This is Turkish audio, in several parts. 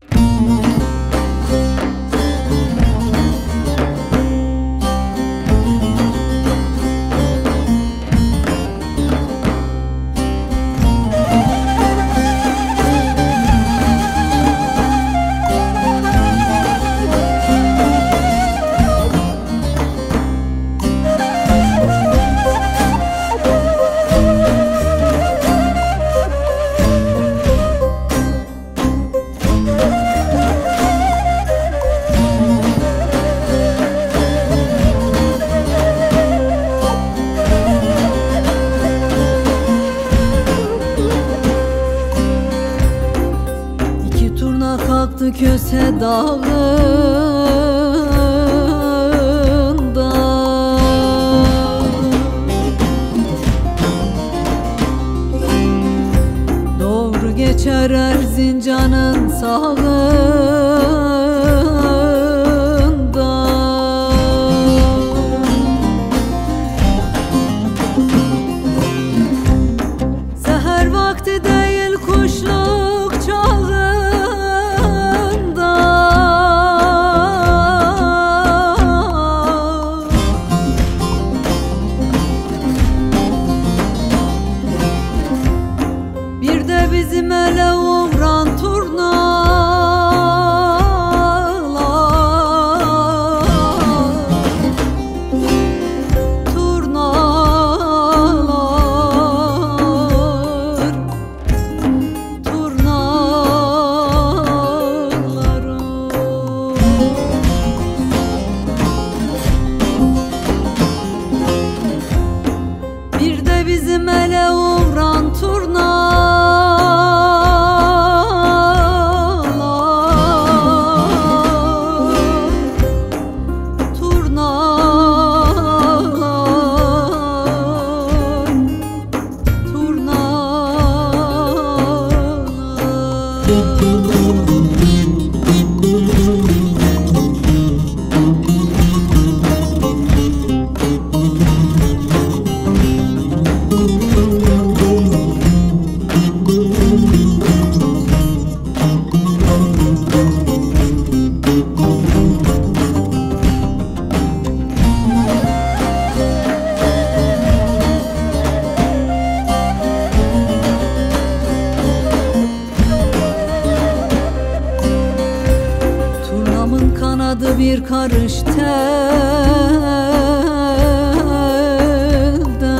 Kalktı Köse Dağı'nda, doğru geçer Erzincan'ın sağında. Seher vakti değil kuşluk çağı, bizim ele uğran turnalar, turnalar, turnalar. Bir de bizim ele uğran turnalar, kanadı bir karış telde,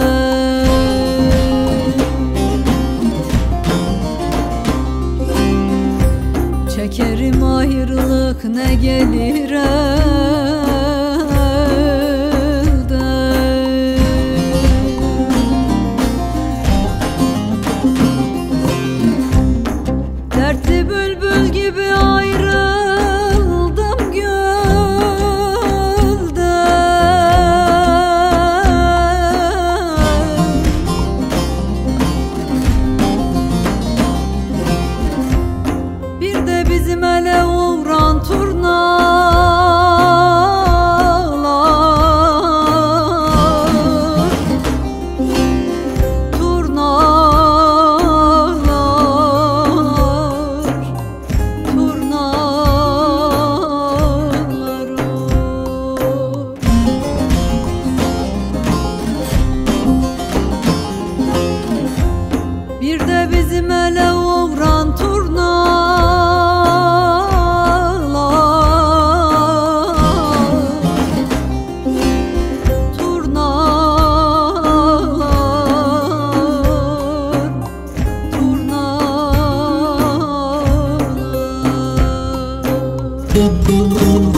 çekerim ayrılık ne gelir elde. Dertli bülbül gibi ayrı bizim ele uğran turnalar, turnalar, turnalar. Bir de bizim ele uğran turnalar.